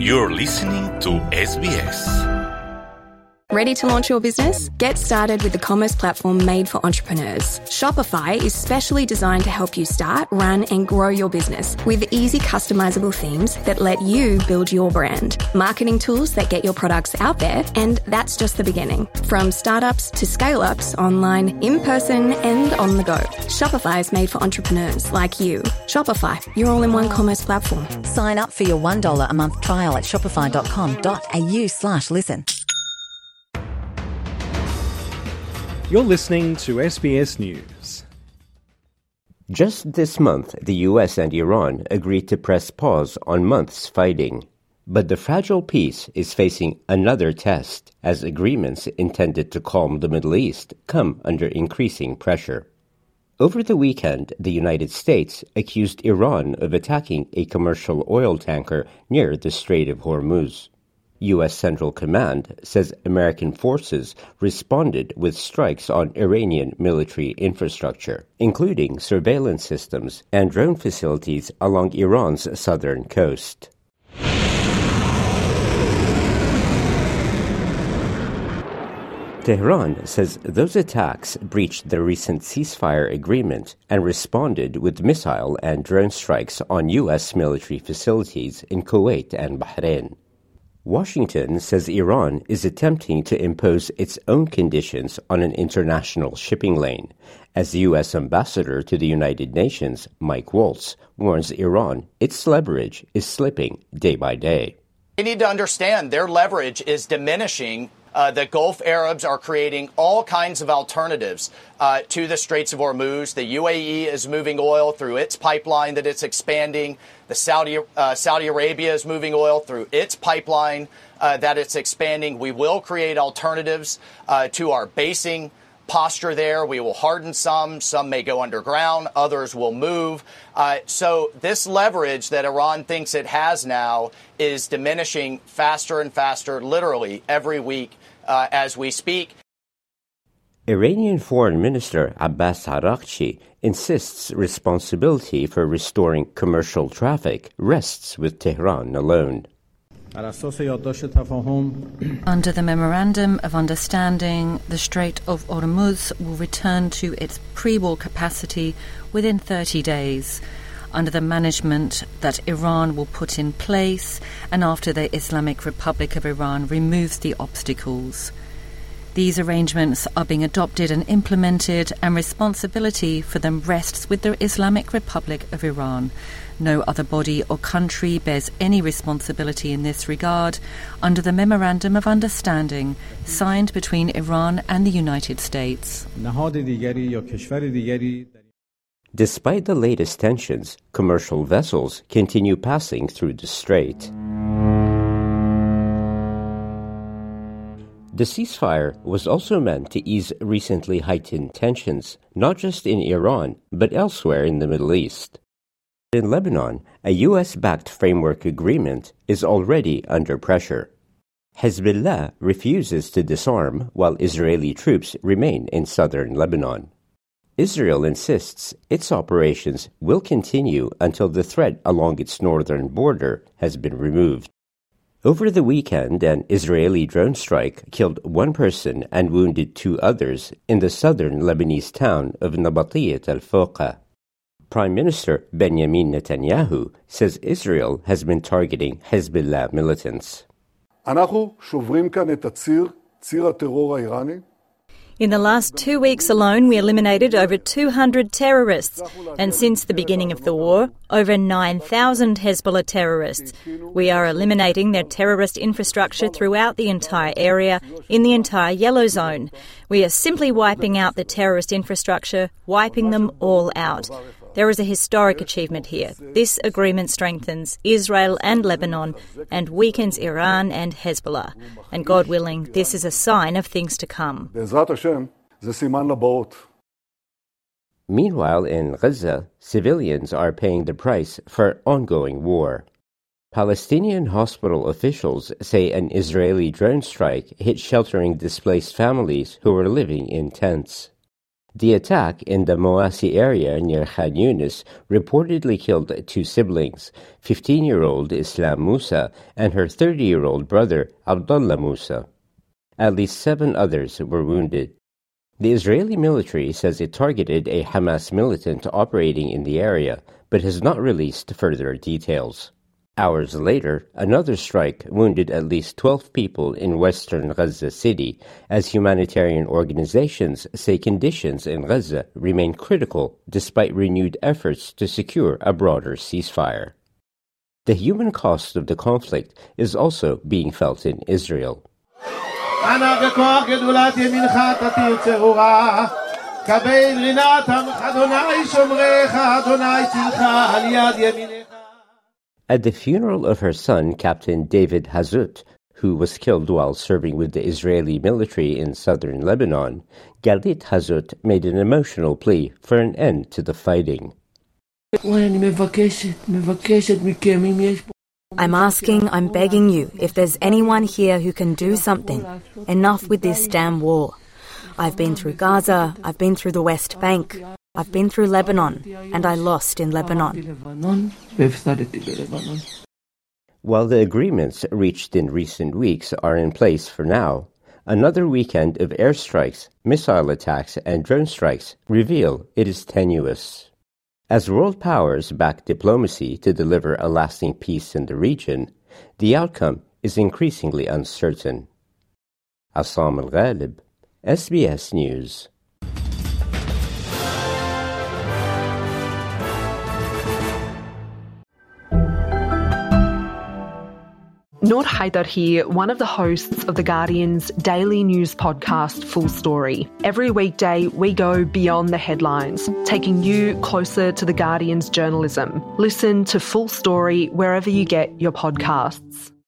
You're listening to SBS. Ready to launch your business? Get started with the commerce platform made for entrepreneurs. Shopify is specially designed to help you start, run, and grow your business with easy customizable themes that let you build your brand, marketing tools that get your products out there, and that's just the beginning. From startups to scale-ups, online, in person, and on the go. Shopify is made for entrepreneurs like you. Shopify, your all-in-one commerce platform. Sign up for your $1 a month trial at shopify.com.au/listen. You're listening to SBS News. Just this month, the US and Iran agreed to press pause on months' fighting. But the fragile peace is facing another test as agreements intended to calm the Middle East come under increasing pressure. Over the weekend, the United States accused Iran of attacking a commercial oil tanker near the Strait of Hormuz. U.S. Central Command says American forces responded with strikes on Iranian military infrastructure, including surveillance systems and drone facilities along Iran's southern coast. Tehran says those attacks breached the recent ceasefire agreement and responded with missile and drone strikes on U.S. military facilities in Kuwait and Bahrain. Washington says Iran is attempting to impose its own conditions on an international shipping lane, as the U.S. ambassador to the United Nations, Mike Waltz, warns Iran its leverage is slipping day by day. They need to understand their leverage is diminishing. The Gulf Arabs are creating all kinds of alternatives to the Straits of Hormuz. The UAE is moving oil through its pipeline that it's expanding. The Saudi Arabia is moving oil through its pipeline that it's expanding. We will create alternatives to our basing posture there. We will harden some. Some may go underground. Others will move. So this leverage that Iran thinks it has now is diminishing faster and faster, literally every week as we speak. Iranian Foreign Minister Abbas Araghchi insists responsibility for restoring commercial traffic rests with Tehran alone. Under the Memorandum of Understanding, the Strait of Hormuz will return to its pre-war capacity within 30 days, under the management that Iran will put in place and after the Islamic Republic of Iran removes the obstacles. These arrangements are being adopted and implemented, and responsibility for them rests with the Islamic Republic of Iran. No other body or country bears any responsibility in this regard under the Memorandum of Understanding signed between Iran and the United States. Despite the latest tensions, commercial vessels continue passing through the strait. The ceasefire was also meant to ease recently heightened tensions, not just in Iran, but elsewhere in the Middle East. In Lebanon, a U.S.-backed framework agreement is already under pressure. Hezbollah refuses to disarm while Israeli troops remain in southern Lebanon. Israel insists its operations will continue until the threat along its northern border has been removed. Over the weekend, an Israeli drone strike killed one person and wounded two others in the southern Lebanese town of Nabatiyat al-Foqa. Prime Minister Benjamin Netanyahu says Israel has been targeting Hezbollah militants. In the last 2 weeks alone, we eliminated over 200 terrorists, and since the beginning of the war, over 9,000 Hezbollah terrorists. We are eliminating their terrorist infrastructure throughout the entire area, in the entire yellow zone. We are simply wiping out the terrorist infrastructure, wiping them all out. There is a historic achievement here. This agreement strengthens Israel and Lebanon and weakens Iran and Hezbollah. And God willing, this is a sign of things to come. Meanwhile, in Gaza, civilians are paying the price for ongoing war. Palestinian hospital officials say an Israeli drone strike hit sheltering displaced families who were living in tents. The attack in the Moasi area near Khan Yunis reportedly killed 2 siblings, 15-year-old Islam Musa and her 30-year-old brother Abdullah Musa. At least 7 others were wounded. The Israeli military says it targeted a Hamas militant operating in the area, but has not released further details. Hours later, another strike wounded at least 12 people in western Gaza City, as humanitarian organizations say conditions in Gaza remain critical despite renewed efforts to secure a broader ceasefire. The human cost of the conflict is also being felt in Israel. At the funeral of her son, Captain David Hazut, who was killed while serving with the Israeli military in southern Lebanon, Galit Hazut made an emotional plea for an end to the fighting. I'm asking, I'm begging you, if there's anyone here who can do something. Enough with this damn war. I've been through Gaza, I've been through the West Bank, I've been through Lebanon, and I lost in Lebanon. While the agreements reached in recent weeks are in place for now, another weekend of airstrikes, missile attacks, and drone strikes reveal it is tenuous. As world powers back diplomacy to deliver a lasting peace in the region, the outcome is increasingly uncertain. Assam Al-Ghalib, SBS News. Noor Haidar here, one of the hosts of The Guardian's daily news podcast, Full Story. Every weekday, we go beyond the headlines, taking you closer to The Guardian's journalism. Listen to Full Story wherever you get your podcasts.